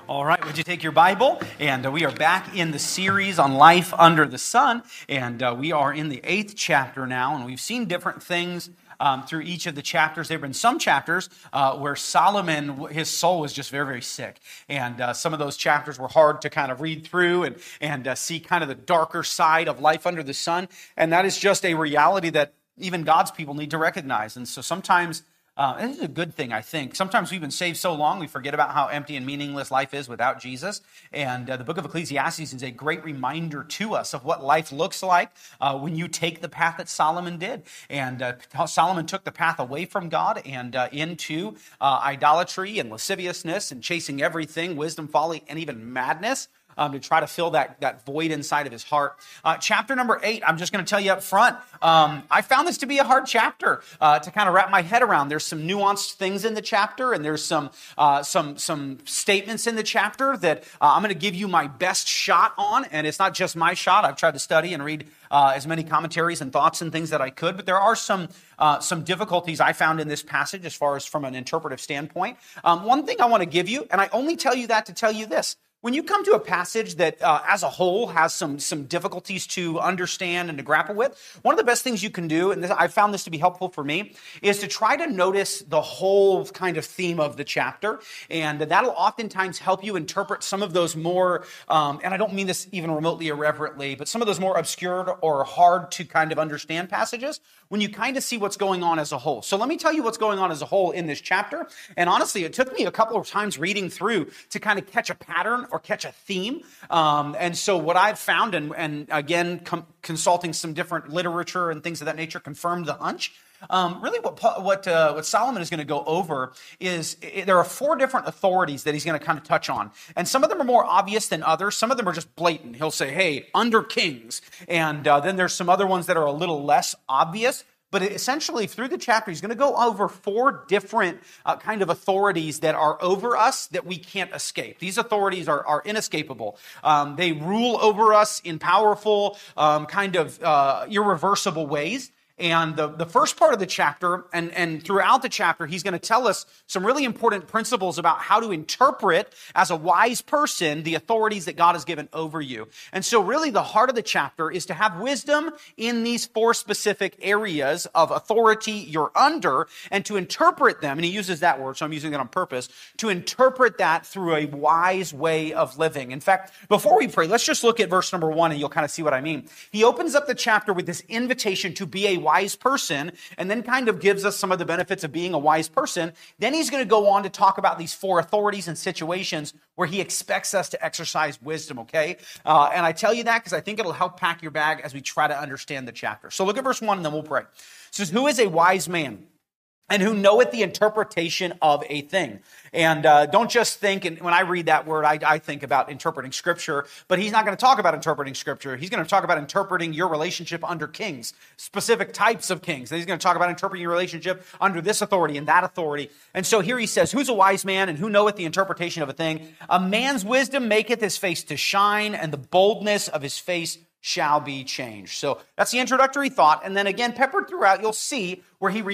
All right, would you take your Bible? And we are back in the series on life under the sun. And we are in the 8th chapter now. And we've seen different things through each of the chapters. There have been some chapters where Solomon, his soul was just very, very sick. And some of those chapters were hard to kind of read through and see kind of the darker side of life under the sun. And that is just a reality that even God's people need to recognize. And so sometimes and this is a good thing, I think. Sometimes we've been saved so long, we forget about how empty and meaningless life is without Jesus. And the book of Ecclesiastes is a great reminder to us of what life looks like when you take the path that Solomon did. And Solomon took the path away from God and into idolatry and lasciviousness and chasing everything, wisdom, folly, and even madness. To try to fill that void inside of his heart. Chapter number 8, I'm just going to tell you up front, I found this to be a hard chapter to kind of wrap my head around. There's some nuanced things in the chapter, and there's some statements in the chapter that I'm going to give you my best shot on, and it's not just my shot. I've tried to study and read as many commentaries and thoughts and things that I could, but there are some difficulties I found in this passage as far as from an interpretive standpoint. One thing I want to give you, and I only tell you that to tell you this, when you come to a passage that as a whole has some difficulties to understand and to grapple with, one of the best things you can do, and I found this to be helpful for me, is to try to notice the whole kind of theme of the chapter. And that'll oftentimes help you interpret some of those more, and I don't mean this even remotely irreverently, but some of those more obscure or hard to kind of understand passages when you kind of see what's going on as a whole. So let me tell you what's going on as a whole in this chapter. And honestly, it took me a couple of times reading through to kind of catch a pattern or catch a theme. And so what I've found, and again, consulting some different literature and things of that nature, confirmed the hunch. Really what Solomon is going to go over is there are 4 different authorities that he's going to kind of touch on. And some of them are more obvious than others. Some of them are just blatant. He'll say, hey, under kings. And then there's some other ones that are a little less obvious. But essentially, through the chapter, he's going to go over 4 different kind of authorities that are over us that we can't escape. These authorities are inescapable. They rule over us in powerful, kind of irreversible ways. And the first part of the chapter, and throughout the chapter, he's going to tell us some really important principles about how to interpret, as a wise person, the authorities that God has given over you. And so really the heart of the chapter is to have wisdom in these 4 specific areas of authority you're under, and to interpret them, and he uses that word, so I'm using it on purpose, to interpret that through a wise way of living. In fact, before we pray, let's just look at verse number 1, and you'll kind of see what I mean. He opens up the chapter with this invitation to be a wise person, and then kind of gives us some of the benefits of being a wise person. Then he's going to go on to talk about these 4 authorities and situations where he expects us to exercise wisdom, okay? And I tell you that because I think it'll help pack your bag as we try to understand the chapter. So look at verse 1 and then we'll pray. It says, who is a wise man? And who knoweth the interpretation of a thing. And don't just think, and when I read that word, I think about interpreting Scripture, but he's not going to talk about interpreting Scripture. He's going to talk about interpreting your relationship under kings, specific types of kings. And he's going to talk about interpreting your relationship under this authority and that authority. And so here he says, who's a wise man and who knoweth the interpretation of a thing? A man's wisdom maketh his face to shine, and the boldness of his face shall be changed. So that's the introductory thought. And then again, peppered throughout, you'll see where he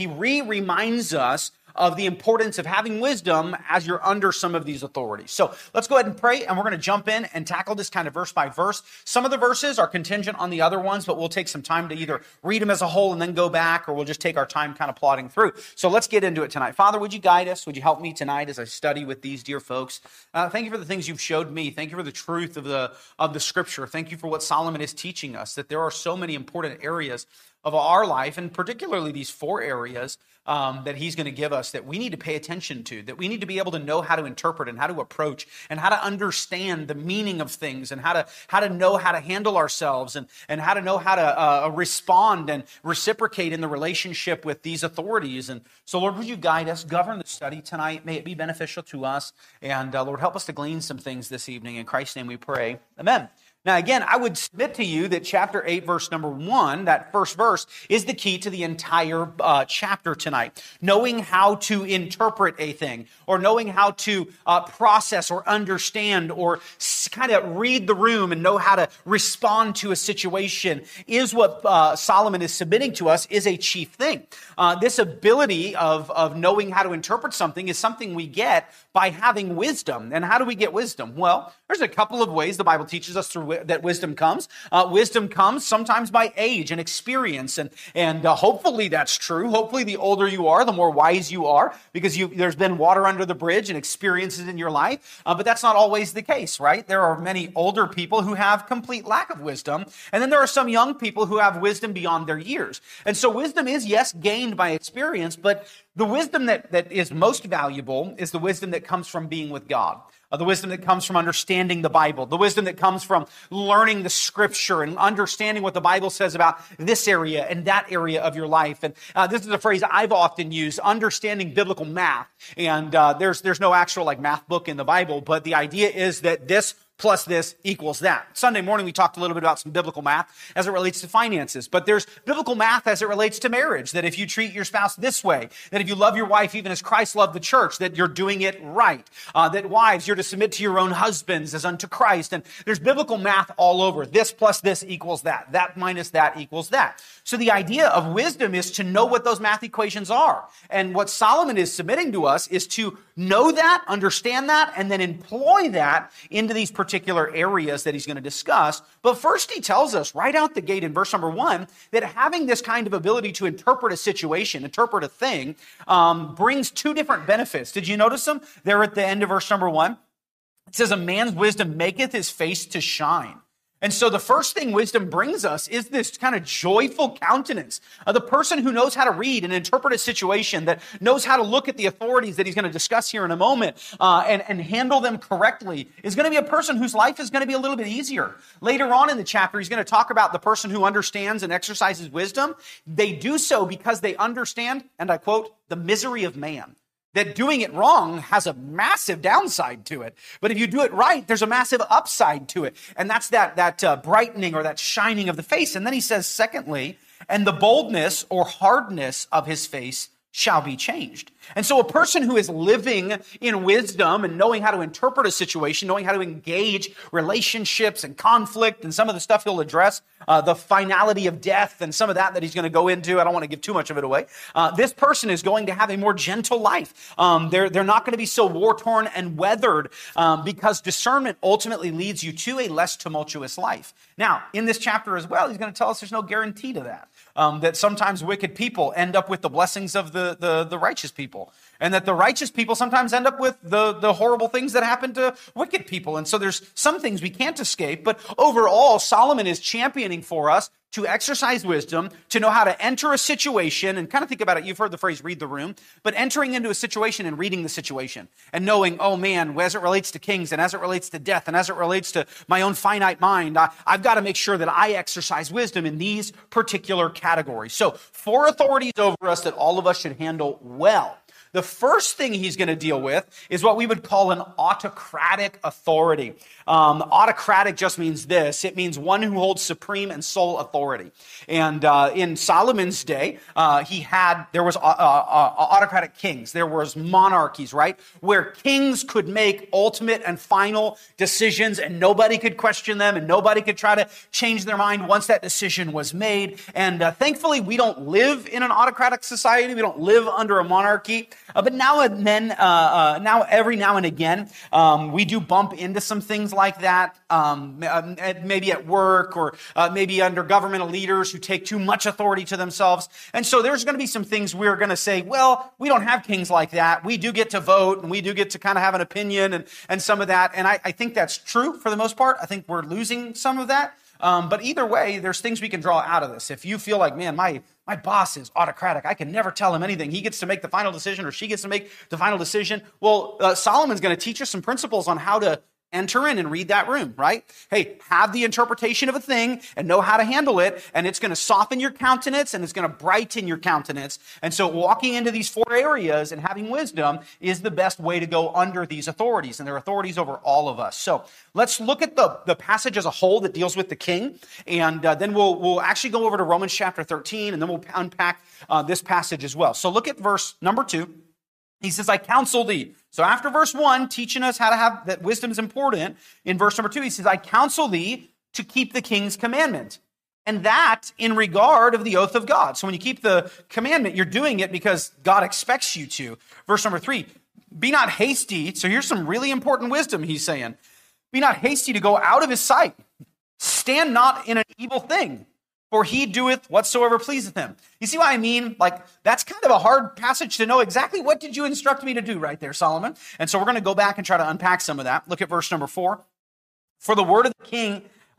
reminds us of the importance of having wisdom as you're under some of these authorities. So let's go ahead and pray, and we're going to jump in and tackle this kind of verse by verse. Some of the verses are contingent on the other ones, but we'll take some time to either read them as a whole and then go back, or we'll just take our time kind of plodding through. So let's get into it tonight. Father, would you guide us? Would you help me tonight as I study with these dear folks? Thank you for the things you've showed me. Thank you for the truth of the Scripture. Thank you for what Solomon is teaching us, that there are so many important areas of our life, and particularly these 4 areas that he's going to give us that we need to pay attention to, that we need to be able to know how to interpret and how to approach and how to understand the meaning of things, and how to know how to handle ourselves, and how to know how to respond and reciprocate in the relationship with these authorities. And so, Lord, would you guide us, govern the study tonight? May it be beneficial to us. And Lord, help us to glean some things this evening. In Christ's name we pray. Amen. Now, again, I would submit to you that chapter 8, verse number 1, that first verse, is the key to the entire chapter tonight. Knowing how to interpret a thing, or knowing how to process or understand or kind of read the room and know how to respond to a situation is what Solomon is submitting to us is a chief thing. This ability of knowing how to interpret something is something we get by having wisdom. And how do we get wisdom? Well, there's a couple of ways the Bible teaches us through that wisdom comes. Wisdom comes sometimes by age and experience, and hopefully that's true. Hopefully, the older you are, the more wise you are, because there's been water under the bridge and experiences in your life. But that's not always the case, right? There are many older people who have complete lack of wisdom, and then there are some young people who have wisdom beyond their years. And so wisdom is, yes, gained by experience, but the wisdom that is most valuable is the wisdom that comes from being with God. The wisdom that comes from understanding the Bible, the wisdom that comes from learning the Scripture and understanding what the Bible says about this area and that area of your life. And this is a phrase I've often used, understanding biblical math. And there's no actual math book in the Bible, but the idea is that this plus this equals that. Sunday morning, we talked a little bit about some biblical math as it relates to finances, but there's biblical math as it relates to marriage, that if you treat your spouse this way, that if you love your wife even as Christ loved the church, that you're doing it right, that wives, you're to submit to your own husbands as unto Christ, and there's biblical math all over. This plus this equals that. That minus that equals that. So the idea of wisdom is to know what those math equations are. And what Solomon is submitting to us is to know that, understand that, and then employ that into these particular areas that he's going to discuss. But first he tells us right out the gate in verse number 1 that having this kind of ability to interpret a situation, interpret a thing, brings two different benefits. Did you notice them there at the end of verse number 1? It says, a man's wisdom maketh his face to shine. And so the first thing wisdom brings us is this kind of joyful countenance. The person who knows how to read and interpret a situation, that knows how to look at the authorities that he's going to discuss here in a moment and handle them correctly, is going to be a person whose life is going to be a little bit easier. Later on in the chapter, he's going to talk about the person who understands and exercises wisdom. They do so because they understand, and I quote, the misery of man. That doing it wrong has a massive downside to it. But if you do it right, there's a massive upside to it. And that's that brightening or that shining of the face. And then he says, secondly, and the boldness or hardness of his face shall be changed. And so a person who is living in wisdom and knowing how to interpret a situation, knowing how to engage relationships and conflict and some of the stuff he'll address, the finality of death and some of that he's going to go into. I don't want to give too much of it away. This person is going to have a more gentle life. They're not going to be so war-torn and weathered because discernment ultimately leads you to a less tumultuous life. Now, in this chapter as well, he's going to tell us there's no guarantee to that. That sometimes wicked people end up with the blessings of the righteous people. And that the righteous people sometimes end up with the horrible things that happen to wicked people. And so there's some things we can't escape. But overall, Solomon is championing for us to exercise wisdom, to know how to enter a situation, and kind of think about it. You've heard the phrase, read the room, but entering into a situation and reading the situation and knowing, oh man, as it relates to kings and as it relates to death and as it relates to my own finite mind, I've got to make sure that I exercise wisdom in these particular categories. So 4 authorities over us that all of us should handle well. The first thing he's going to deal with is what we would call an autocratic authority. Autocratic just means this. It means one who holds supreme and sole authority. And in Solomon's day, there was autocratic kings. There was monarchies, right? Where kings could make ultimate and final decisions and nobody could question them and nobody could try to change their mind once that decision was made. And thankfully, we don't live in an autocratic society. We don't live under a monarchy. But now and then, every now and again, we do bump into some things like that, maybe at work or maybe under governmental leaders who take too much authority to themselves. And so there's going to be some things we're going to say, well, we don't have kings like that. We do get to vote and we do get to kind of have an opinion and some of that. And I think that's true for the most part. I think we're losing some of that. But either way, there's things we can draw out of this. If you feel like, man, my boss is autocratic, I can never tell him anything. He gets to make the final decision or she gets to make the final decision. Well, Solomon's going to teach us some principles on how to enter in and read that room, right? Hey, have the interpretation of a thing and know how to handle it, and it's going to soften your countenance and it's going to brighten your countenance. And so walking into these 4 areas and having wisdom is the best way to go under these authorities, and they're authorities over all of us. So let's look at the passage as a whole that deals with the king, and then we'll actually go over to Romans chapter 13, and then we'll unpack this passage as well. So look at verse number 2. He says, I counsel thee. So after verse 1, teaching us how to have that wisdom is important, in verse number 2, he says, I counsel thee to keep the king's commandment. And that in regard of the oath of God. So when you keep the commandment, you're doing it because God expects you to. Verse number 3, be not hasty. So here's some really important wisdom he's saying. Be not hasty to go out of his sight. Stand not in an evil thing, for he doeth whatsoever pleaseth him. You see what I mean? Like, that's kind of a hard passage to know exactly what did you instruct me to do right there, Solomon. And so we're going to go back and try to unpack some of that. Look at verse number 4. For the word of the king,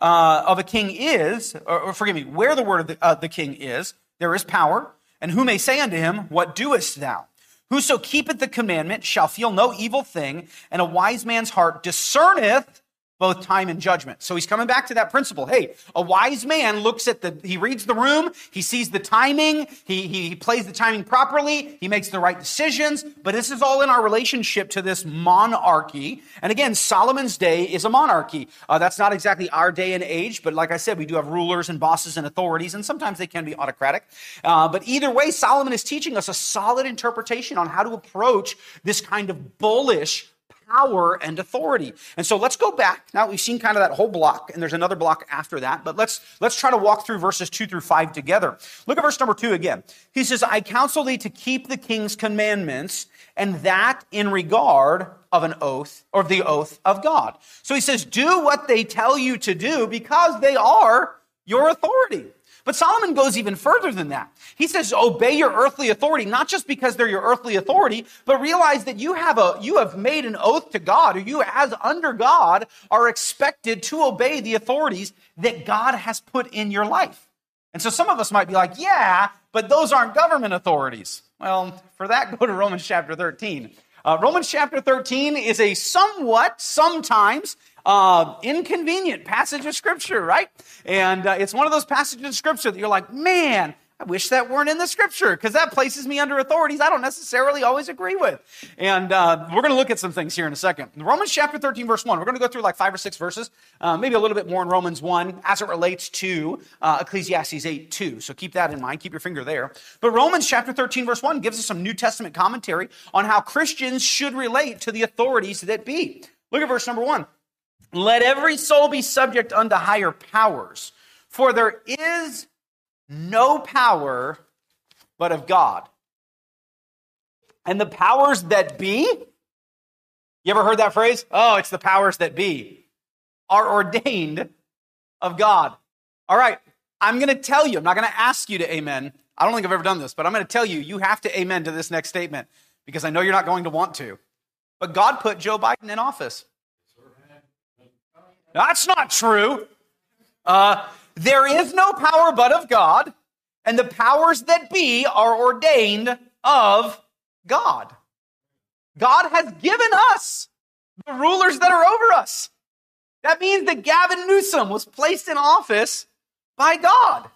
of a king is, or forgive me, where the word of the king is, there is power. And who may say unto him, what doest thou? Whoso keepeth the commandment shall feel no evil thing, and a wise man's heart discerneth both time and judgment. So he's coming back to that principle. Hey, a wise man looks at he reads the room, he sees the timing, he plays the timing properly, he makes the right decisions, but this is all in our relationship to this monarchy. And again, Solomon's day is a monarchy. That's not exactly our day and age, but like I said, we do have rulers and bosses and authorities, and sometimes they can be autocratic. But either way, Solomon is teaching us a solid interpretation on how to approach this kind of bullish power and authority. And so let's go back. Now we've seen kind of that whole block, and there's another block after that, but let's try to walk through verses 2 through 5 together. Look at verse number 2 again. He says, I counsel thee to keep the king's commandments, and that in regard of an oath, or the oath of God. So he says, do what they tell you to do because they are your authority. But Solomon goes even further than that. He says, obey your earthly authority, not just because they're your earthly authority, but realize that you have made an oath to God, or you as under God are expected to obey the authorities that God has put in your life. And so some of us might be like, yeah, but those aren't government authorities. Well, for that, go to Romans chapter 13. Romans chapter 13 is a sometimes inconvenient passage of Scripture, right? And it's one of those passages of Scripture that you're like, man, I wish that weren't in the Scripture, because that places me under authorities I don't necessarily always agree with. And we're going to look at some things here in a second. In Romans chapter 13, verse 1, we're going to go through like 5 or 6 verses, maybe a little bit more in Romans 1 as it relates to Ecclesiastes 8, 2. So keep that in mind. Keep your finger there. But Romans chapter 13, verse 1 gives us some New Testament commentary on how Christians should relate to the authorities that be. Look at verse number 1. Let every soul be subject unto higher powers, for there is no power but of God. And the powers that be, you ever heard that phrase? Oh, it's the powers that be, are ordained of God. All right, I'm going to tell you, I'm not going to ask you to amen. I don't think I've ever done this, but I'm going to tell you, you have to amen to this next statement, because I know you're not going to want to. But God put Joe Biden in office. That's not true. There is no power but of God, and the powers that be are ordained of God. God has given us the rulers that are over us. That means that Gavin Newsom was placed in office by God.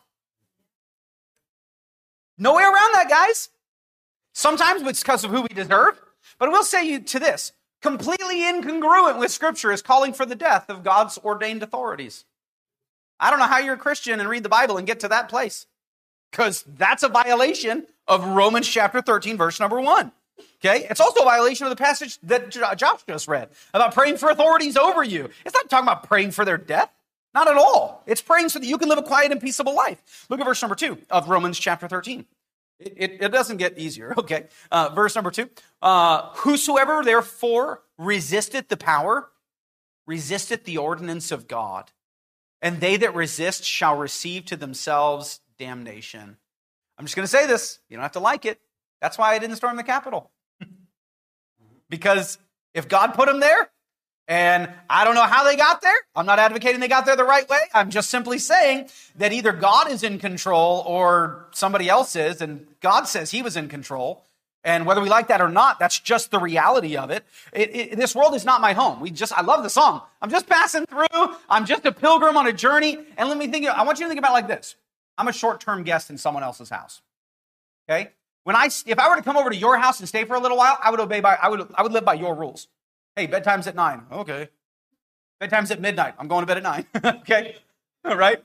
No way around that, guys. Sometimes it's because of who we deserve, but I will say you to this. Completely incongruent with Scripture is calling for the death of God's ordained authorities. I don't know how you're a Christian and read the Bible and get to that place, because that's a violation of Romans chapter 13, verse number 1. Okay? It's also a violation of the passage that Josh just read about praying for authorities over you. It's not talking about praying for their death. Not at all. It's praying so that you can live a quiet and peaceable life. Look at verse number 2 of Romans chapter 13. It doesn't get easier. Okay. Verse number 2. Whosoever therefore resisteth the power, resisteth the ordinance of God. And they that resist shall receive to themselves damnation. I'm just going to say this. You don't have to like it. That's why I didn't storm the Capitol. Because if God put them there, and I don't know how they got there. I'm not advocating they got there the right way. I'm just simply saying that either God is in control or somebody else is, and God says he was in control. And whether we like that or not, that's just the reality of it. This world is not my home. I love the song. I'm just passing through. I'm just a pilgrim on a journey. And I want you to think about it like this. I'm a short-term guest in someone else's house. Okay? If I were to come over to your house and stay for a little while, I would live by your rules. Hey, bedtime's at 9. Okay. Bedtime's at midnight. I'm going to bed at 9. Okay? All right?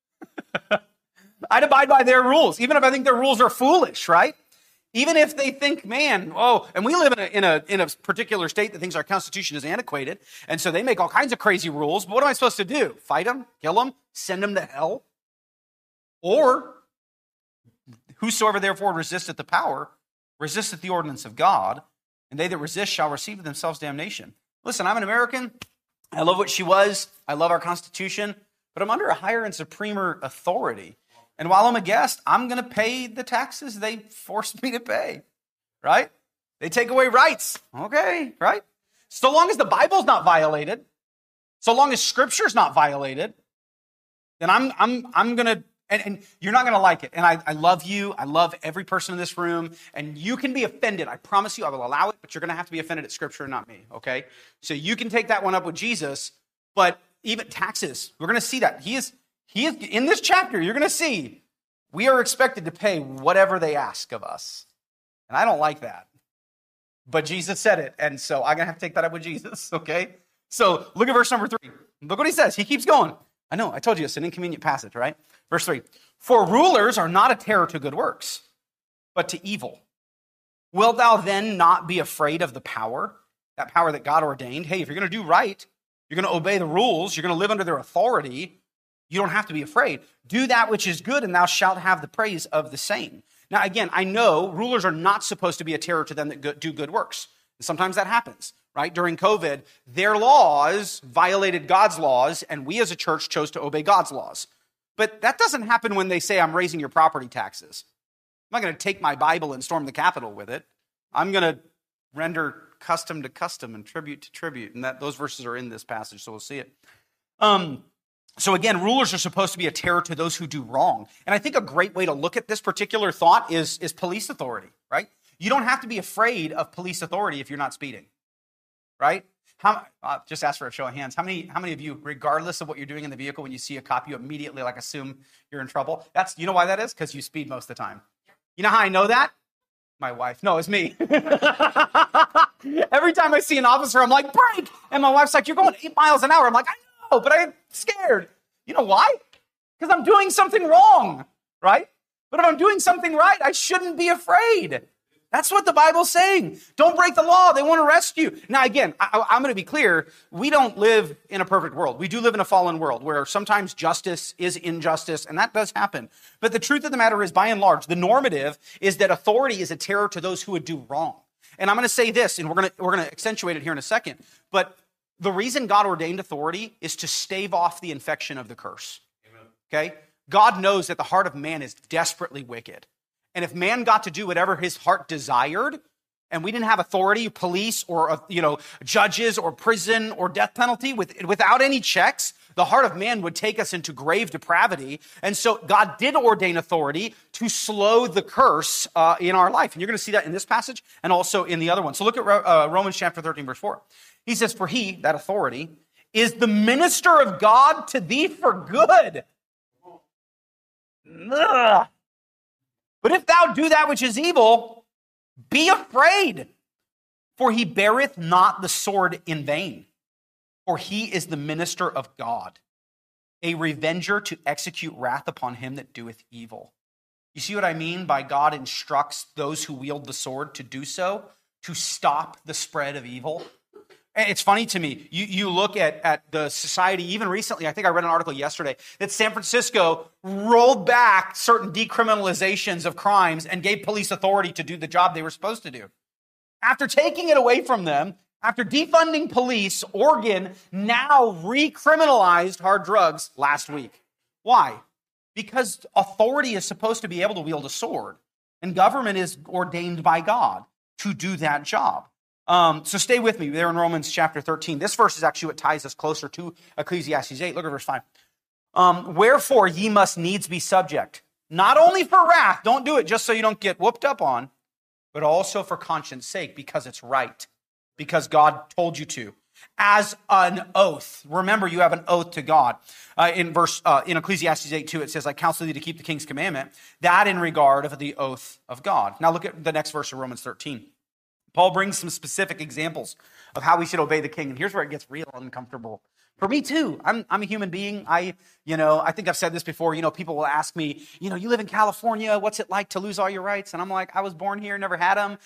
I'd abide by their rules, even if I think their rules are foolish, right? Even if they think, man, and we live in a particular state that thinks our Constitution is antiquated, and so they make all kinds of crazy rules, but what am I supposed to do? Fight them? Kill them? Send them to hell? Or, whosoever therefore resisteth the power, resisteth the ordinance of God, and they that resist shall receive of themselves damnation. Listen, I'm an American. I love what she was. I love our Constitution, but I'm under a higher and supremer authority. And while I'm a guest, I'm going to pay the taxes they forced me to pay, right? They take away rights. Okay, right? So long as the Bible's not violated, so long as Scripture's not violated, then I'm going to, and you're not going to like it. And I love you. I love every person in this room. And you can be offended. I promise you I will allow it, but you're going to have to be offended at Scripture and not me, okay? So you can take that one up with Jesus, but even taxes, we're going to see that. He is in this chapter, you're going to see, we are expected to pay whatever they ask of us. And I don't like that. But Jesus said it, and so I'm going to have to take that up with Jesus, okay? So look at verse number 3. Look what he says. He keeps going. I know, I told you it's an inconvenient passage, right? Verse 3. For rulers are not a terror to good works, but to evil. Wilt thou then not be afraid of the power, that power that God ordained? Hey, if you're going to do right, you're going to obey the rules, you're going to live under their authority, you don't have to be afraid. Do that which is good, and thou shalt have the praise of the same. Now, again, I know rulers are not supposed to be a terror to them that do good works. And sometimes that happens, right? During COVID, their laws violated God's laws, and we as a church chose to obey God's laws. But that doesn't happen when they say, I'm raising your property taxes. I'm not going to take my Bible and storm the Capitol with it. I'm going to render custom to custom and tribute to tribute. And those verses are in this passage, so we'll see it. So again, rulers are supposed to be a terror to those who do wrong. And I think a great way to look at this particular thought is police authority, right? You don't have to be afraid of police authority if you're not speeding, right? Just ask for a show of hands. How many of you, regardless of what you're doing in the vehicle, when you see a cop, you immediately assume you're in trouble? You know why that is? Because you speed most of the time. You know how I know that? My wife. No, it's me. Every time I see an officer, I'm like, brake! And my wife's like, you're going 8 miles an hour. I'm like, I know, but I'm scared. You know why? Because I'm doing something wrong, right? But if I'm doing something right, I shouldn't be afraid. That's what the Bible's saying. Don't break the law. They won't arrest you. Now, again, I'm going to be clear. We don't live in a perfect world. We do live in a fallen world where sometimes justice is injustice, and that does happen. But the truth of the matter is, by and large, the normative is that authority is a terror to those who would do wrong. And I'm going to say this, and we're going to accentuate it here in a second. But the reason God ordained authority is to stave off the infection of the curse. Amen. Okay? God knows that the heart of man is desperately wicked. And if man got to do whatever his heart desired, and we didn't have authority, police or judges or prison or death penalty, without any checks, the heart of man would take us into grave depravity. And so God did ordain authority to slow the curse in our life. And you're going to see that in this passage and also in the other one. So look at Romans chapter 13, verse 4. He says, for he, that authority, is the minister of God to thee for good. Ugh. But if thou do that which is evil, be afraid, for he beareth not the sword in vain, for he is the minister of God, a revenger to execute wrath upon him that doeth evil. You see what I mean by God instructs those who wield the sword to do so, to stop the spread of evil? It's funny to me. You look at the society, even recently, I think I read an article yesterday, that San Francisco rolled back certain decriminalizations of crimes and gave police authority to do the job they were supposed to do. After taking it away from them, after defunding police, Oregon now recriminalized hard drugs last week. Why? Because authority is supposed to be able to wield a sword, and government is ordained by God to do that job. So stay with me there in Romans chapter 13. This verse is actually what ties us closer to Ecclesiastes 8. Look at verse 5. Wherefore ye must needs be subject, not only for wrath, don't do it just so you don't get whooped up on, but also for conscience sake, because it's right, because God told you to. As an oath. Remember, you have an oath to God. In Ecclesiastes 8:2, it says, I counsel thee to keep the king's commandment. That in regard of the oath of God. Now look at the next verse of Romans 13. Paul brings some specific examples of how we should obey the king. And here's where it gets real uncomfortable. For me too. I'm a human being. I think I've said this before. People will ask me, you live in California. What's it like to lose all your rights? And I'm like, I was born here, never had them.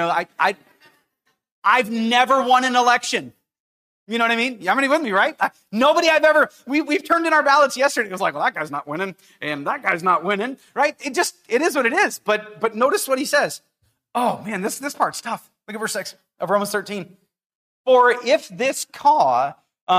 I've never won an election. You know what I mean? How many with me, right? Nobody I've ever, we've turned in our ballots yesterday. It was like, well, that guy's not winning, and that guy's not winning, right? It is what it is. But notice what he says. Oh man, this part's tough. Look at verse 6 of Romans 13. For this cause,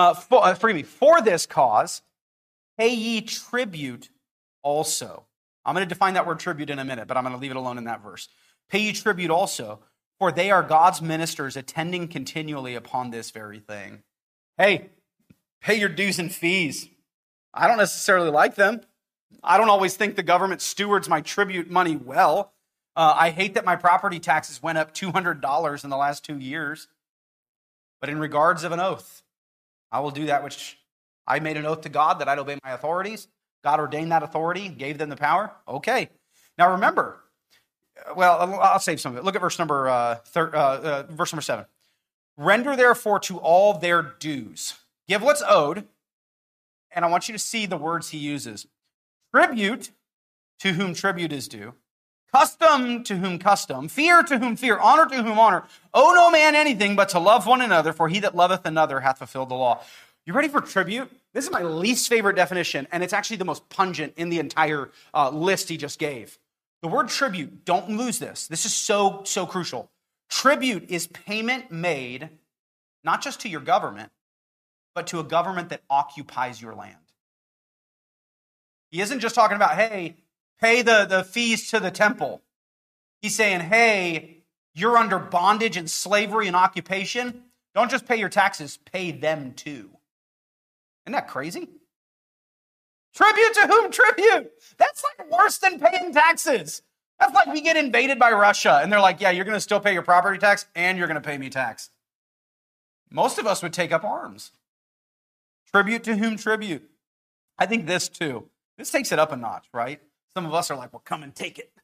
pay ye tribute also. I'm going to define that word tribute in a minute, but I'm going to leave it alone in that verse. Pay ye tribute also, for they are God's ministers attending continually upon this very thing. Hey, pay your dues and fees. I don't necessarily like them. I don't always think the government stewards my tribute money well. I hate that my property taxes went up $200 in the last 2 years. But in regards of an oath, I will do that which I made an oath to God that I'd obey my authorities. God ordained that authority, gave them the power. Okay. Now remember, I'll save some of it. Look at verse number 7. Render therefore to all their dues. Give what's owed. And I want you to see the words he uses. Tribute to whom tribute is due. Custom to whom custom. Fear to whom fear. Honor to whom honor. Owe no man anything but to love one another, for he that loveth another hath fulfilled the law. You ready for tribute? This is my least favorite definition, and it's actually the most pungent in the entire list he just gave. The word tribute, don't lose this. This is so crucial. Tribute is payment made not just to your government, but to a government that occupies your land. He isn't just talking about, hey, pay the fees to the temple. He's saying, hey, you're under bondage and slavery and occupation. Don't just pay your taxes, pay them too. Isn't that crazy? Tribute to whom tribute? That's like worse than paying taxes. That's like we get invaded by Russia and they're like, yeah, you're going to still pay your property tax and you're going to pay me tax. Most of us would take up arms. Tribute to whom tribute? I think this too. This takes it up a notch, right? Some of us are like, well, come and take it.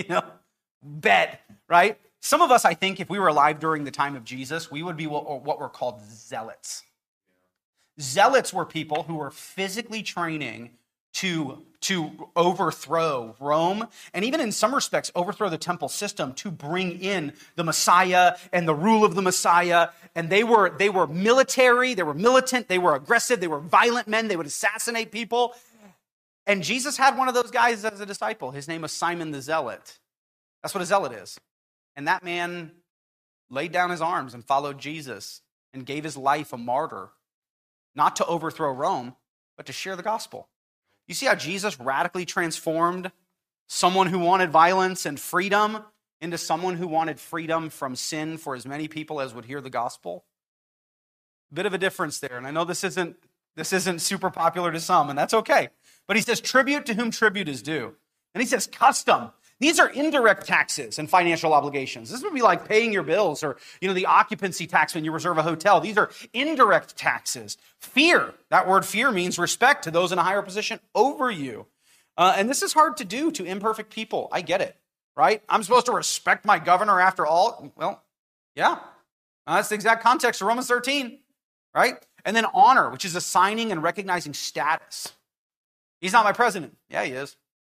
Bet, right? Some of us, I think, if we were alive during the time of Jesus, we would be what were called zealots. Zealots were people who were physically training to overthrow Rome, and even in some respects, overthrow the temple system to bring in the Messiah and the rule of the Messiah. And they were military, they were militant, they were aggressive, they were violent men, they would assassinate people. And Jesus had one of those guys as a disciple. His name was Simon the Zealot. That's what a zealot is. And that man laid down his arms and followed Jesus and gave his life a martyr, not to overthrow Rome, but to share the gospel. You see how Jesus radically transformed someone who wanted violence and freedom into someone who wanted freedom from sin for as many people as would hear the gospel? A bit of a difference there. And I know this isn't super popular to some, and that's okay. But he says, tribute to whom tribute is due. And he says, custom. These are indirect taxes and financial obligations. This would be like paying your bills or, the occupancy tax when you reserve a hotel. These are indirect taxes. Fear. That word fear means respect to those in a higher position over you. And this is hard to do to imperfect people. I get it, right? I'm supposed to respect my governor after all. Well, yeah. That's the exact context of Romans 13, right? And then honor, which is assigning and recognizing status. He's not my president. Yeah, he is.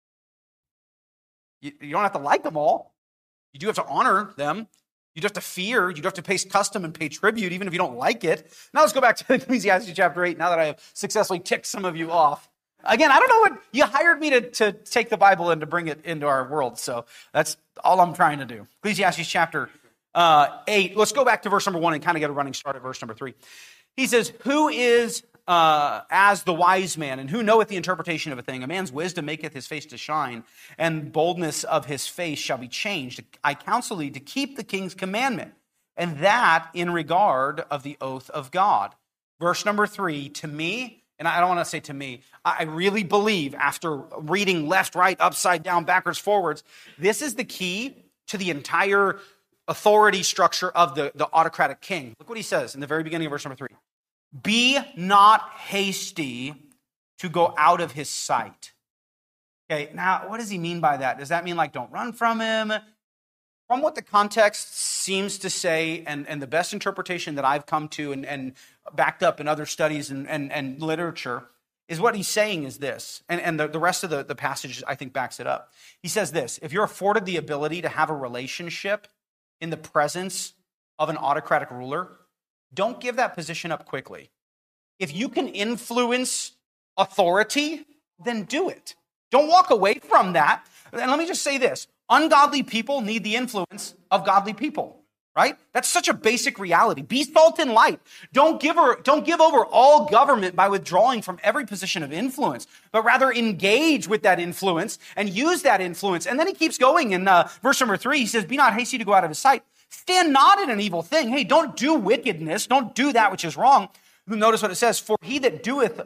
You don't have to like them all. You do have to honor them. You do have to fear. You do have to pay custom and pay tribute, even if you don't like it. Now let's go back to Ecclesiastes chapter 8, now that I have successfully ticked some of you off. Again, I don't know what, you hired me to take the Bible and to bring it into our world, so that's all I'm trying to do. Ecclesiastes chapter 8, let's go back to verse number 1 and kind of get a running start at verse number 3. He says, who is as the wise man, and who knoweth the interpretation of a thing? A man's wisdom maketh his face to shine, and boldness of his face shall be changed. I counsel thee to keep the king's commandment, and that in regard of the oath of God. Verse number 3, to me, and I don't want to say to me, I really believe after reading left, right, upside down, backwards, forwards, this is the key to the entire authority structure of the autocratic king. Look what he says in the very beginning of verse number 3. Be not hasty to go out of his sight. Okay, now what does he mean by that? Does that mean like don't run from him? From what the context seems to say, and the best interpretation that I've come to and backed up in other studies and literature, is what he's saying is this, and the rest of the passage I think backs it up. He says this: if you're afforded the ability to have a relationship in the presence of an autocratic ruler, don't give that position up quickly. If you can influence authority, then do it. Don't walk away from that. And let me just say this: ungodly people need the influence of godly people, right? That's such a basic reality. Be salt and light. Don't give over all government by withdrawing from every position of influence, but rather engage with that influence and use that influence. And then he keeps going in verse number 3. He says, be not hasty to go out of his sight. Stand not in an evil thing. Hey, don't do wickedness. Don't do that which is wrong. Notice what it says, for he doeth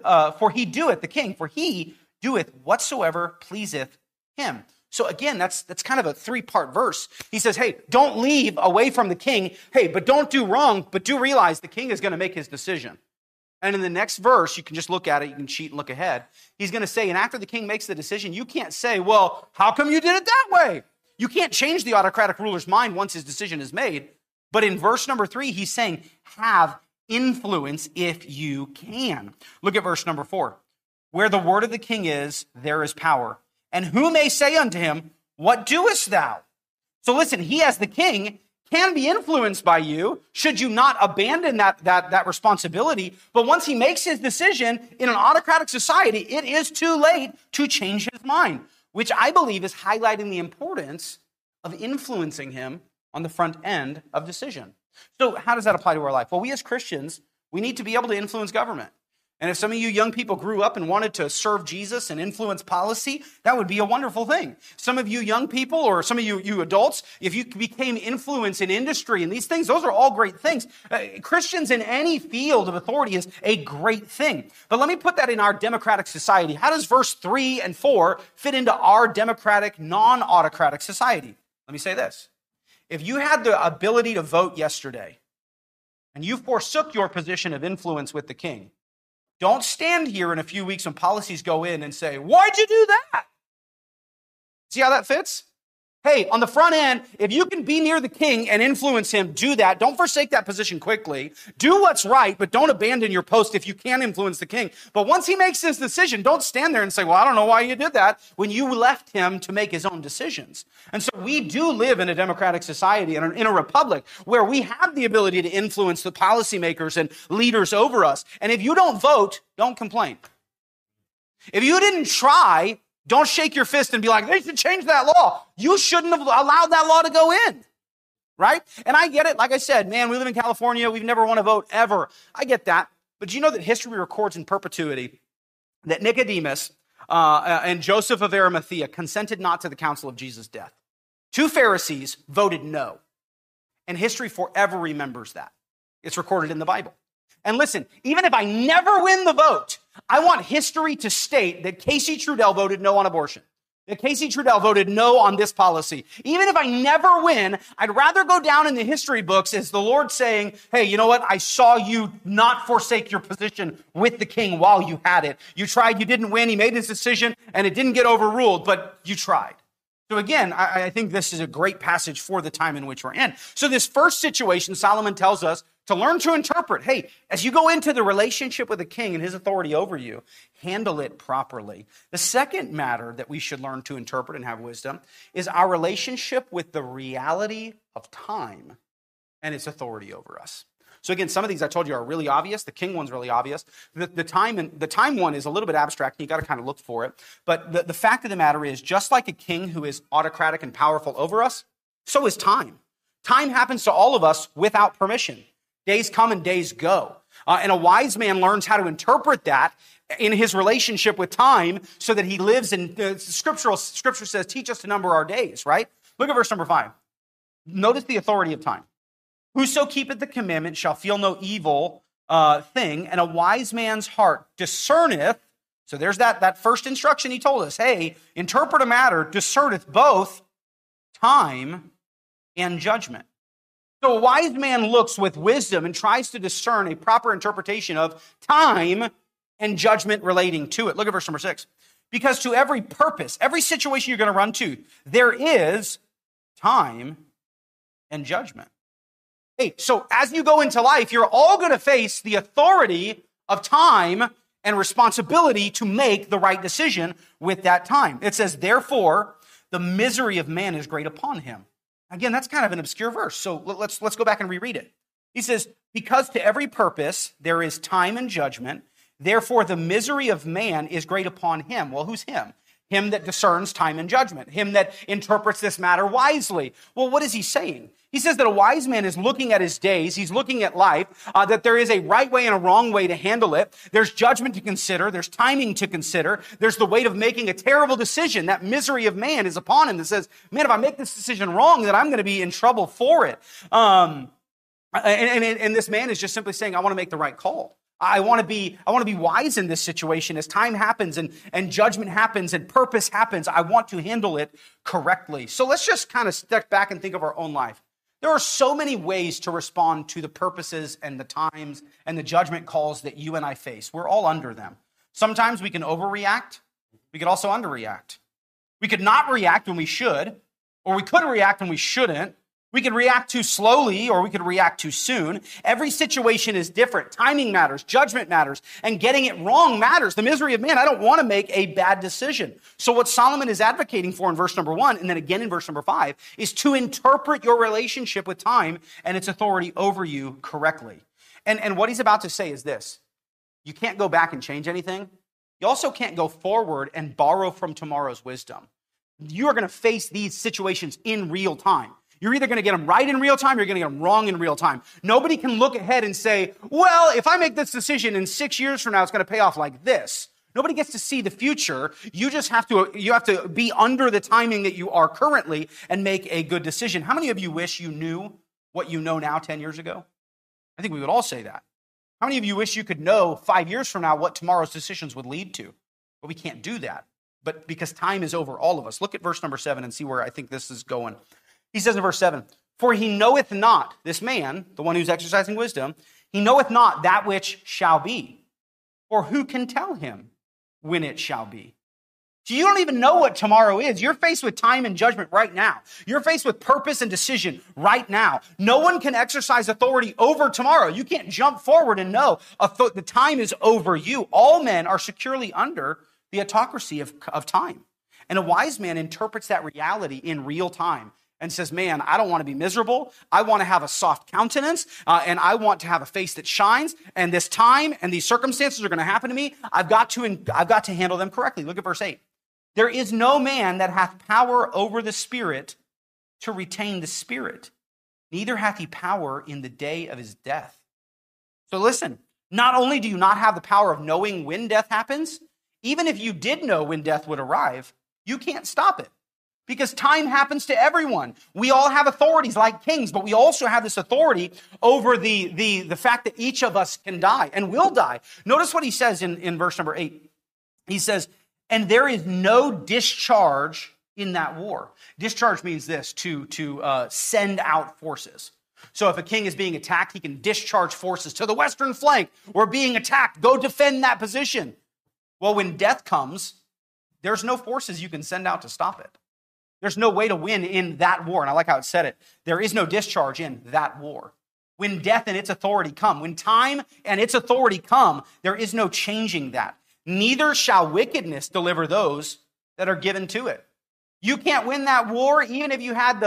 whatsoever pleaseth him. So again, that's kind of a 3-part verse. He says, hey, don't leave away from the king. Hey, but don't do wrong, but do realize the king is going to make his decision. And in the next verse, you can just look at it, you can cheat and look ahead. He's going to say, and after the king makes the decision, you can't say, well, how come you did it that way? You can't change the autocratic ruler's mind once his decision is made. But in verse number 3, he's saying, have influence if you can. Look at verse number 4. Where the word of the king is, there is power. And who may say unto him, what doest thou? So listen, he as the king can be influenced by you, should you not abandon that responsibility. But once he makes his decision in an autocratic society, it is too late to change his mind, which I believe is highlighting the importance of influencing him on the front end of decision. So how does that apply to our life? Well, we as Christians, we need to be able to influence government. And if some of you young people grew up and wanted to serve Jesus and influence policy, that would be a wonderful thing. Some of you young people, or some of you adults, if you became influence in industry and these things, those are all great things. Christians in any field of authority is a great thing. But let me put that in our democratic society. How does verse 3 and 4 fit into our democratic, non-autocratic society? Let me say this. If you had the ability to vote yesterday and you forsook your position of influence with the king, don't stand here in a few weeks when policies go in and say, why'd you do that? See how that fits? Hey, on the front end, if you can be near the king and influence him, do that. Don't forsake that position quickly. Do what's right, but don't abandon your post if you can influence the king. But once he makes his decision, don't stand there and say, well, I don't know why you did that, when you left him to make his own decisions. And so we do live in a democratic society and in a republic where we have the ability to influence the policymakers and leaders over us. And if you don't vote, don't complain. If you didn't try, don't shake your fist and be like, they should change that law. You shouldn't have allowed that law to go in, right? And I get it. Like I said, man, we live in California. We've never won a vote ever. I get that. But do you know that history records in perpetuity that Nicodemus and Joseph of Arimathea consented not to the counsel of Jesus' death? 2 Pharisees voted no. And history forever remembers that. It's recorded in the Bible. And listen, even if I never win the vote, I want history to state that Casey Trudell voted no on abortion, that Casey Trudell voted no on this policy. Even if I never win, I'd rather go down in the history books as the Lord saying, hey, you know what? I saw you not forsake your position with the king while you had it. You tried, you didn't win. He made his decision and it didn't get overruled, but you tried. So again, I think this is a great passage for the time in which we're in. So this first situation, Solomon tells us to learn to interpret. Hey, as you go into the relationship with the king and his authority over you, handle it properly. The second matter that we should learn to interpret and have wisdom is our relationship with the reality of time and its authority over us. So again, some of these I told you are really obvious. The king one's really obvious. The time one is a little bit abstract, and you got to kind of look for it. But the fact of the matter is, just like a king who is autocratic and powerful over us, so is time. Time happens to all of us without permission. Days come and days go. And a wise man learns how to interpret that in his relationship with time so that he lives in, scripture says, teach us to number our days, right? Look at verse number 5. Notice the authority of time. Whoso keepeth the commandment shall feel no evil thing, and a wise man's heart discerneth. So there's that first instruction he told us. Hey, interpret a matter, discerneth both time and judgment. So a wise man looks with wisdom and tries to discern a proper interpretation of time and judgment relating to it. Look at verse number 6. Because to every purpose, every situation you're going to run to, there is time and judgment. Hey, so as you go into life, you're all going to face the authority of time and responsibility to make the right decision with that time. It says, therefore, the misery of man is great upon him. Again, that's kind of an obscure verse, so let's go back and reread it. He says, because to every purpose there is time and judgment, therefore the misery of man is great upon him. Well, who's him? Him that discerns time and judgment, him that interprets this matter wisely. Well, what is he saying? He says that a wise man is looking at his days, he's looking at life, that there is a right way and a wrong way to handle it. There's judgment to consider, there's timing to consider, there's the weight of making a terrible decision. That misery of man is upon him that says, man, if I make this decision wrong, then I'm going to be in trouble for it. And this man is just simply saying, I want to make the right call. I want to be wise in this situation as time happens and judgment happens and purpose happens. I want to handle it correctly. So let's just kind of step back and think of our own life. There are so many ways to respond to the purposes and the times and the judgment calls that you and I face. We're all under them. Sometimes we can overreact. We could also underreact. We could not react when we should, or we could react when we shouldn't. We could react too slowly, or we could react too soon. Every situation is different. Timing matters, judgment matters, and getting it wrong matters. The misery of man, I don't want to make a bad decision. So what Solomon is advocating for in verse number 1, and then again in verse number 5, is to interpret your relationship with time and its authority over you correctly. And what he's about to say is this: you can't go back and change anything. You also can't go forward and borrow from tomorrow's wisdom. You are going to face these situations in real time. You're either going to get them right in real time or you're going to get them wrong in real time. Nobody can look ahead and say, well, if I make this decision in 6 years from now, it's going to pay off like this. Nobody gets to see the future. You have to be under the timing that you are currently and make a good decision. How many of you wish you knew what you know now 10 years ago? I think we would all say that. How many of you wish you could know 5 years from now what tomorrow's decisions would lead to? But we can't do that. But because time is over all of us. Look at verse number 7 and see where I think this is going. He says in verse 7, for he knoweth not, this man, the one who's exercising wisdom, he knoweth not that which shall be. Or who can tell him when it shall be? So you don't even know what tomorrow is. You're faced with time and judgment right now. You're faced with purpose and decision right now. No one can exercise authority over tomorrow. You can't jump forward and know the time is over you. All men are securely under the autocracy of time. And a wise man interprets that reality in real time and says, man, I don't want to be miserable. I want to have a soft countenance, and I want to have a face that shines. And this time and these circumstances are going to happen to me. I've got to handle them correctly. Look at verse 8. There is no man that hath power over the spirit to retain the spirit. Neither hath he power in the day of his death. So listen, not only do you not have the power of knowing when death happens, even if you did know when death would arrive, you can't stop it. Because time happens to everyone. We all have authorities like kings, but we also have this authority over the fact that each of us can die and will die. Notice what he says in verse number 8. He says, and there is no discharge in that war. Discharge means this, to send out forces. So if a king is being attacked, he can discharge forces to the western flank. We're being attacked. Go defend that position. Well, when death comes, there's no forces you can send out to stop it. There's no way to win in that war. And I like how it said it. There is no discharge in that war. When death and its authority come, when time and its authority come, there is no changing that. Neither shall wickedness deliver those that are given to it. You can't win that war even if you had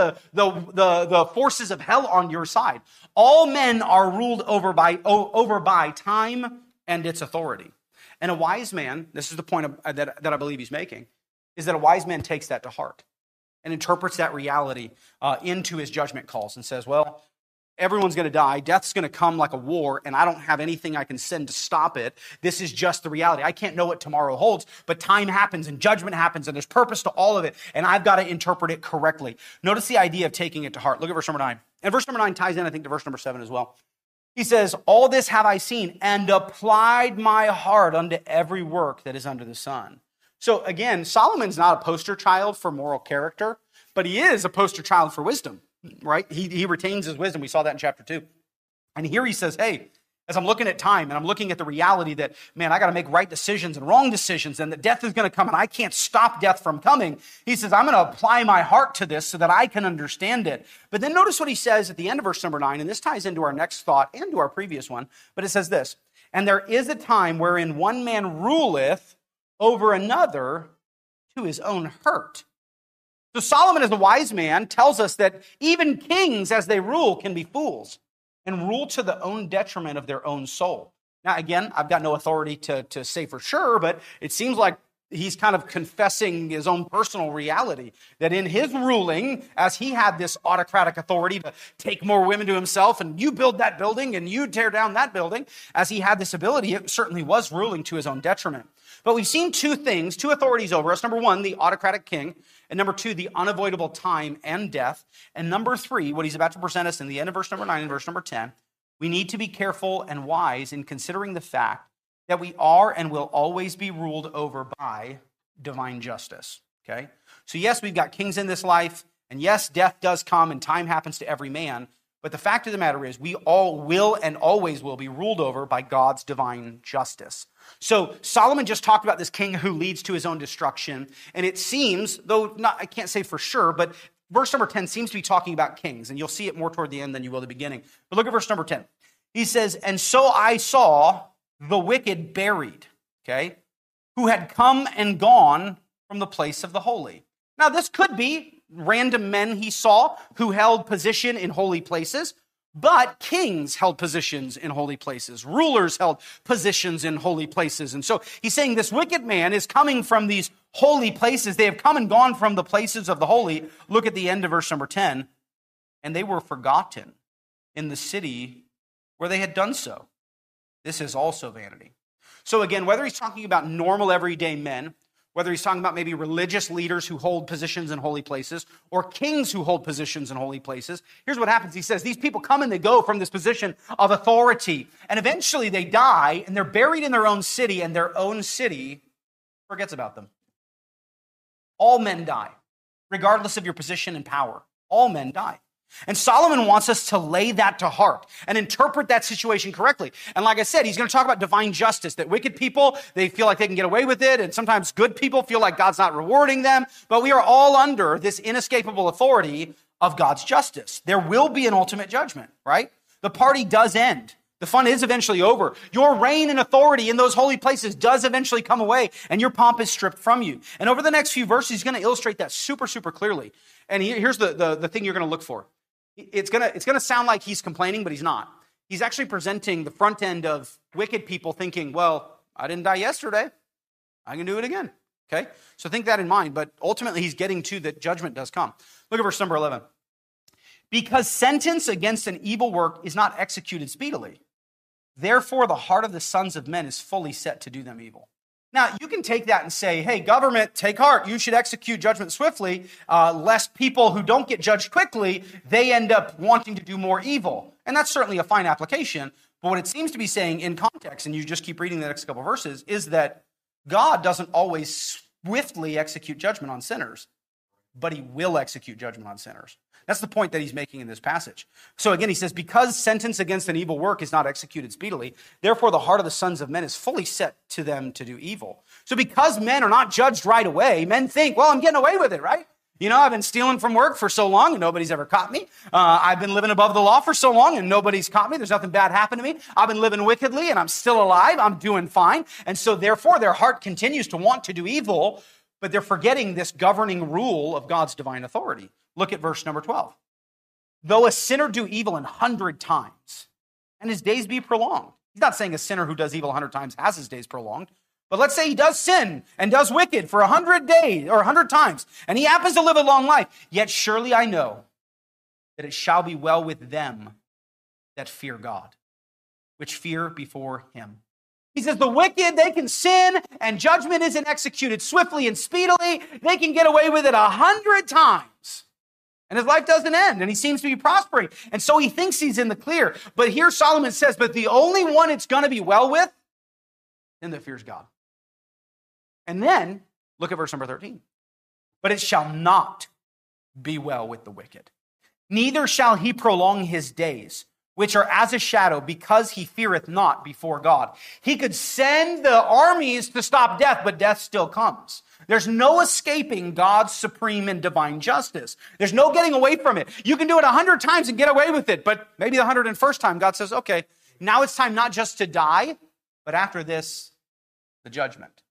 the forces of hell on your side. All men are ruled over by time and its authority. And a wise man, this is the point that I believe he's making, is that a wise man takes that to heart and interprets that reality into his judgment calls and says, well, everyone's going to die. Death's going to come like a war, and I don't have anything I can send to stop it. This is just the reality. I can't know what tomorrow holds, but time happens and judgment happens, and there's purpose to all of it, and I've got to interpret it correctly. Notice the idea of taking it to heart. Look at verse number 9. And verse number 9 ties in, I think, to verse number 7 as well. He says, all this have I seen, and applied my heart unto every work that is under the sun. So again, Solomon's not a poster child for moral character, but he is a poster child for wisdom. right? He retains his wisdom. We saw that in chapter 2. And here he says, hey, as I'm looking at time and I'm looking at the reality that, man, I got to make right decisions and wrong decisions and that death is going to come and I can't stop death from coming. He says, I'm going to apply my heart to this so that I can understand it. But then notice what he says at the end of verse number 9, and this ties into our next thought and to our previous one, but it says this, and there is a time wherein one man ruleth over another to his own hurt. So Solomon, as a wise man, tells us that even kings, as they rule, can be fools and rule to the own detriment of their own soul. Now, again, I've got no authority to say for sure, but it seems like he's kind of confessing his own personal reality, that in his ruling, as he had this autocratic authority to take more women to himself, and you build that building, and you tear down that building, as he had this ability, it certainly was ruling to his own detriment. But we've seen two things, two authorities over us. Number one, the autocratic king. And number two, the unavoidable time and death. And number three, what he's about to present us in the end of verse number 9 and verse number 10, we need to be careful and wise in considering the fact that we are and will always be ruled over by divine justice. Okay? So yes, we've got kings in this life, and yes, death does come and time happens to every man. But the fact of the matter is, we all will and always will be ruled over by God's divine justice. So Solomon just talked about this king who leads to his own destruction. And it seems, though not, I can't say for sure, but verse number 10 seems to be talking about kings. And you'll see it more toward the end than you will the beginning. But look at verse number 10. He says, and so I saw the wicked buried, okay, who had come and gone from the place of the holy. Now, this could be random men he saw who held position in holy places, but kings held positions in holy places. Rulers held positions in holy places. And so he's saying this wicked man is coming from these holy places. They have come and gone from the places of the holy. Look at the end of verse number 10. And they were forgotten in the city where they had done so. This is also vanity. So again, whether he's talking about normal everyday men, whether he's talking about maybe religious leaders who hold positions in holy places or kings who hold positions in holy places, here's what happens. He says these people come and they go from this position of authority, and eventually they die and they're buried in their own city, and their own city forgets about them. All men die, regardless of your position and power. All men die. And Solomon wants us to lay that to heart and interpret that situation correctly. And like I said, he's going to talk about divine justice, that wicked people, they feel like they can get away with it, and sometimes good people feel like God's not rewarding them, but we are all under this inescapable authority of God's justice. There will be an ultimate judgment, right? The party does end. The fun is eventually over. Your reign and authority in those holy places does eventually come away, and your pomp is stripped from you. And over the next few verses, he's going to illustrate that super, super clearly. And here's the thing you're going to look for. It's gonna sound like he's complaining, but he's not. He's actually presenting the front end of wicked people thinking, well, I didn't die yesterday. I can do it again. Okay? So think that in mind. But ultimately, he's getting to that judgment does come. Look at verse number 11. Because sentence against an evil work is not executed speedily. Therefore, the heart of the sons of men is fully set to do them evil. Now, you can take that and say, hey, government, take heart. You should execute judgment swiftly, lest people who don't get judged quickly, they end up wanting to do more evil. And that's certainly a fine application. But what it seems to be saying in context, and you just keep reading the next couple of verses, is that God doesn't always swiftly execute judgment on sinners, but he will execute judgment on sinners. That's the point that he's making in this passage. So again, he says, because sentence against an evil work is not executed speedily, therefore the heart of the sons of men is fully set to them to do evil. So because men are not judged right away, men think, well, I'm getting away with it, right? You know, I've been stealing from work for so long and nobody's ever caught me. I've been living above the law for so long and nobody's caught me. There's nothing bad happened to me. I've been living wickedly and I'm still alive. I'm doing fine. And so therefore their heart continues to want to do evil, but they're forgetting this governing rule of God's divine authority. Look at verse number 12. Though a sinner do evil 100 times, and his days be prolonged. He's not saying a sinner who does evil 100 times has his days prolonged. But let's say he does sin and does wicked for 100 days or 100 times, and he happens to live a long life. Yet surely I know that it shall be well with them that fear God, which fear before him. He says the wicked, they can sin and judgment isn't executed swiftly and speedily. They can get away with it 100 times. And his life doesn't end, and he seems to be prospering. And so he thinks he's in the clear. But here Solomon says, but the only one it's going to be well with, him that fears God. And then, look at verse number 13. But it shall not be well with the wicked. neither shall he prolong his days, which are as a shadow, because he feareth not before God. He could send the armies to stop death, but death still comes. There's no escaping God's supreme and divine justice. There's no getting away from it. You can do it 100 times and get away with it, but maybe the 101st time God says, okay, now it's time not just to die, but after this, the judgment.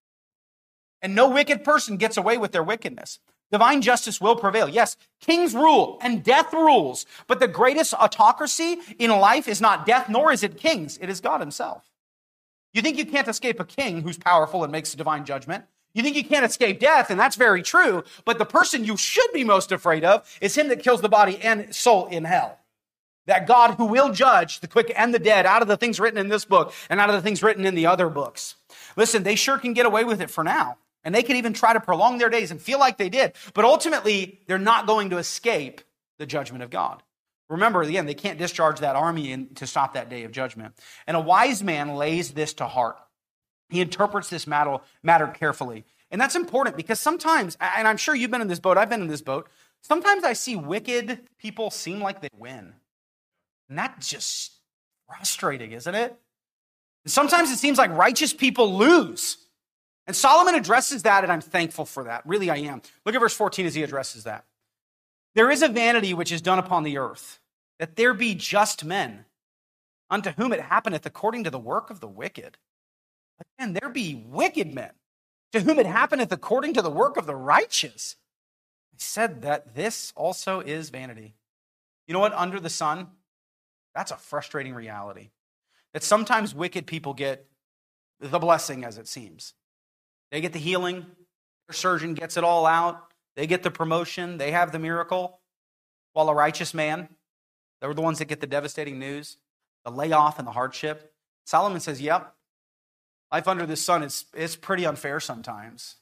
And no wicked person gets away with their wickedness. Divine justice will prevail. Yes, kings rule and death rules, but the greatest autocracy in life is not death, nor is it kings. It is God himself. You think you can't escape a king who's powerful and makes a divine judgment? You think you can't escape death, and that's very true, but the person you should be most afraid of is him that kills the body and soul in hell. That God who will judge the quick and the dead out of the things written in this book and out of the things written in the other books. Listen, they sure can get away with it for now. And they can even try to prolong their days and feel like they did. But ultimately, they're not going to escape the judgment of God. Remember, again, they can't discharge that army to stop that day of judgment. And a wise man lays this to heart. He interprets this matter carefully. And that's important because sometimes, and I'm sure you've been in this boat, I've been in this boat, sometimes I see wicked people seem like they win. And that's just frustrating, isn't it? And sometimes it seems like righteous people lose. And Solomon addresses that, and I'm thankful for that. Really, I am. Look at verse 14 as he addresses that. There is a vanity which is done upon the earth, that there be just men, unto whom it happeneth according to the work of the wicked. But then there be wicked men, to whom it happeneth according to the work of the righteous. He said that this also is vanity. You know what? Under the sun, that's a frustrating reality. That sometimes wicked people get the blessing, as it seems. They get the healing. Their surgeon gets it all out. They get the promotion. They have the miracle. While a righteous man, they're the ones that get the devastating news, the layoff and the hardship. Solomon says, yep, life under the sun is pretty unfair sometimes.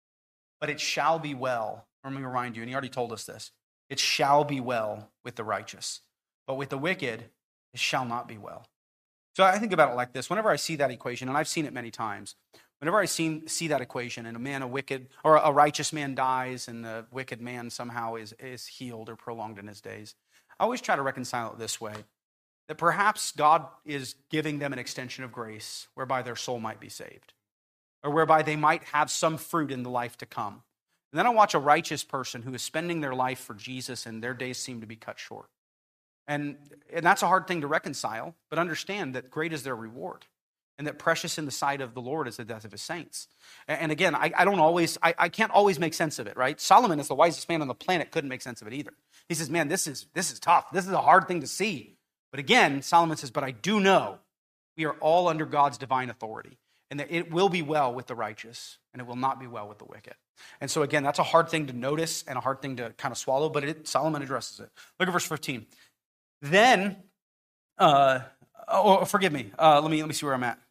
But it shall be well. Let me remind you, and he already told us this. It shall be well with the righteous. But with the wicked, it shall not be well. So I think about it like this. Whenever I see that equation, and I've seen it many times, whenever I see that equation and a righteous man dies and the wicked man somehow is healed or prolonged in his days, I always try to reconcile it this way, that perhaps God is giving them an extension of grace whereby their soul might be saved or whereby they might have some fruit in the life to come. And then I watch a righteous person who is spending their life for Jesus and their days seem to be cut short. And that's a hard thing to reconcile, but understand that great is their reward. And that precious in the sight of the Lord is the death of his saints. And again, I can't always make sense of it, right? Solomon, as the wisest man on the planet, couldn't make sense of it either. He says, man, this is tough. This is a hard thing to see. But again, Solomon says, but I do know we are all under God's divine authority. And that it will be well with the righteous, and it will not be well with the wicked. And so again, that's a hard thing to notice and a hard thing to kind of swallow, but Solomon addresses it. Look at verse 15. Then, forgive me. Let me see where I'm at.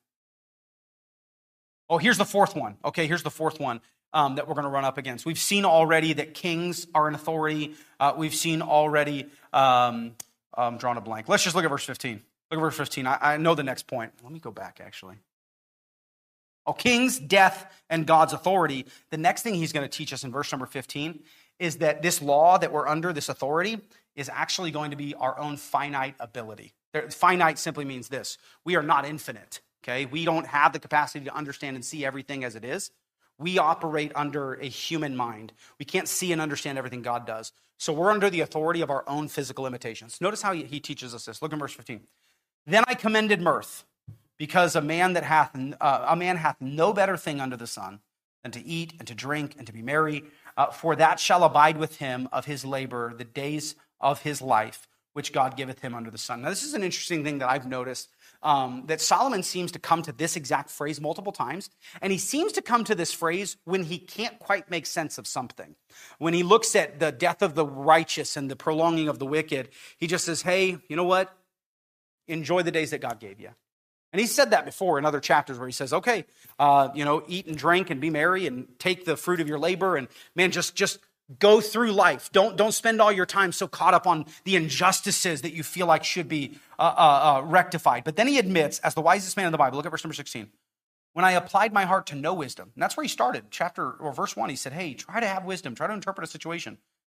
Oh, here's the fourth one. Okay, here's the fourth one that we're going to run up against. We've seen already that kings are in authority. We've seen already, I'm drawing a blank. Let's just look at verse 15. Look at verse 15. I know the next point. Let me go back, actually. Oh, kings, death, and God's authority. The next thing he's going to teach us in verse number 15 is that this law that we're under, this authority, is actually going to be our own finite ability. Finite simply means this. We are not infinite. Okay, we don't have the capacity to understand and see everything as it is. We operate under a human mind. We can't see and understand everything God does. So we're under the authority of our own physical limitations. Notice how he teaches us this. Look at verse 15. Then I commended mirth, because a man hath no better thing under the sun than to eat and to drink and to be merry, for that shall abide with him of his labor the days of his life, which God giveth him under the sun. Now, this is an interesting thing that I've noticed, that Solomon seems to come to this exact phrase multiple times, and he seems to come to this phrase when he can't quite make sense of something. When he looks at the death of the righteous and the prolonging of the wicked, he just says, hey, you know what? Enjoy the days that God gave you. And he said that before in other chapters where he says, okay, eat and drink and be merry and take the fruit of your labor, and man, just go through life. Don't spend all your time so caught up on the injustices that you feel like should be rectified. But then he admits, as the wisest man in the Bible, look at verse number 16, when I applied my heart to know wisdom, and that's where he started, verse 1, he said, hey, try to have wisdom, try to interpret a situation.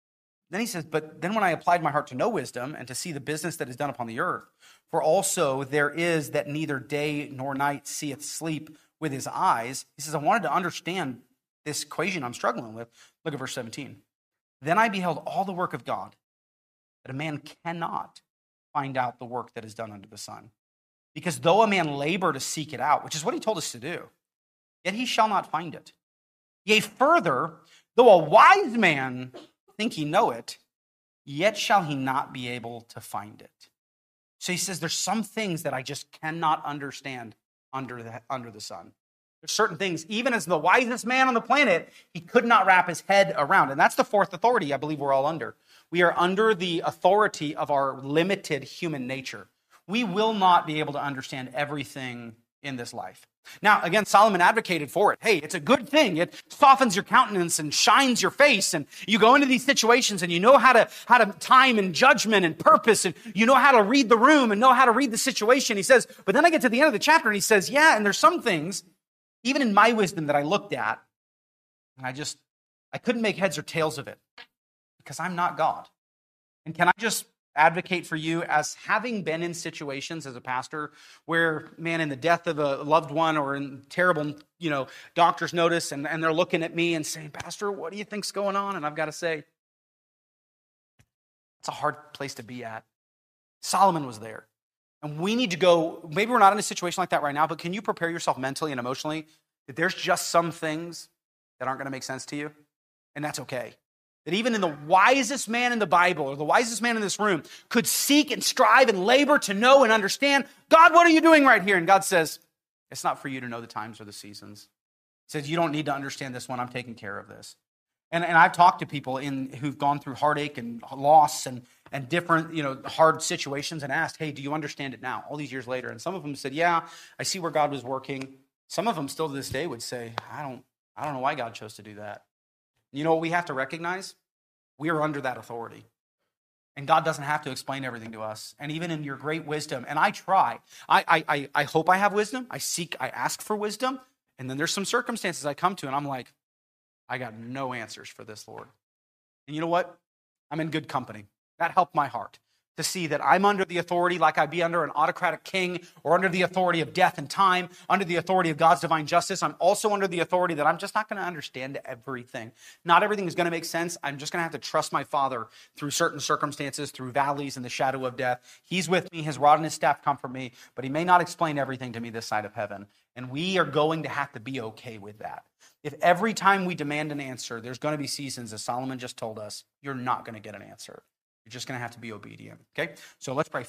Then he says, but then when I applied my heart to know wisdom and to see the business that is done upon the earth, for also there is that neither day nor night seeth sleep with his eyes. He says, I wanted to understand this equation I'm struggling with. Look at verse 17. Then I beheld all the work of God, that a man cannot find out the work that is done under the sun. Because though a man labor to seek it out, which is what he told us to do, yet he shall not find it. Yea, further, though a wise man think he know it, yet shall he not be able to find it. So he says there's some things that I just cannot understand under the sun. There's certain things, even as the wisest man on the planet, he could not wrap his head around. And that's the fourth authority I believe we're all under. We are under the authority of our limited human nature. We will not be able to understand everything in this life. Now, again, Solomon advocated for it. Hey, it's a good thing. It softens your countenance and shines your face. And you go into these situations and you know how to time and judgment and purpose. And you know how to read the room and know how to read the situation. He says, but then I get to the end of the chapter and he says, yeah, and there's some things, even in my wisdom, that I looked at, and I couldn't make heads or tails of it because I'm not God. And can I just advocate for you, as having been in situations as a pastor where, man, in the death of a loved one or in terrible, doctor's notice, and they're looking at me and saying, Pastor, what do you think's going on? And I've got to say, it's a hard place to be at. Solomon was there. And we need to go, maybe we're not in a situation like that right now, but can you prepare yourself mentally and emotionally that there's just some things that aren't going to make sense to you? And that's okay. That even in the wisest man in the Bible or the wisest man in this room could seek and strive and labor to know and understand, God, what are you doing right here? And God says, it's not for you to know the times or the seasons. He says, you don't need to understand this one. I'm taking care of this. And I've talked to people who've gone through heartache and loss and different, hard situations and asked, hey, do you understand it now, all these years later? And some of them said, yeah, I see where God was working. Some of them still to this day would say, I don't know why God chose to do that. You know what we have to recognize? We are under that authority. And God doesn't have to explain everything to us. And even in your great wisdom, and I try. I hope I have wisdom. I ask for wisdom. And then there's some circumstances I come to and I'm like, I got no answers for this, Lord. And you know what? I'm in good company. That helped my heart to see that I'm under the authority like I'd be under an autocratic king or under the authority of death and time, under the authority of God's divine justice. I'm also under the authority that I'm just not going to understand everything. Not everything is going to make sense. I'm just going to have to trust my Father through certain circumstances, through valleys and the shadow of death. He's with me. His rod and his staff comfort me, but he may not explain everything to me this side of heaven. And we are going to have to be okay with that. If every time we demand an answer, there's going to be seasons, as Solomon just told us, you're not going to get an answer. You're just going to have to be obedient, okay? So let's pray.